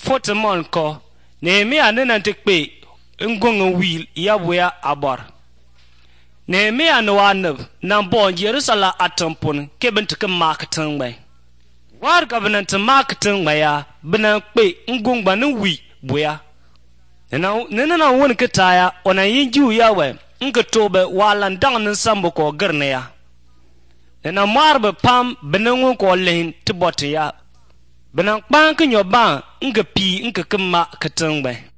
fotemon ko Nehemia nena tekpe ngongo wil yabuya abor Nehemia no anab nan bon Jerusalem atampon keben te marketing bay war government marketing baya bena pe ngongba no wi boya nena na won ketaya ona yinju yawe ngetobe walan dang sambo ko गर्ने ya nena marbe pam benengo ko len tibote ya benan kpan ke nyoba ngapi ngkekema ketengbe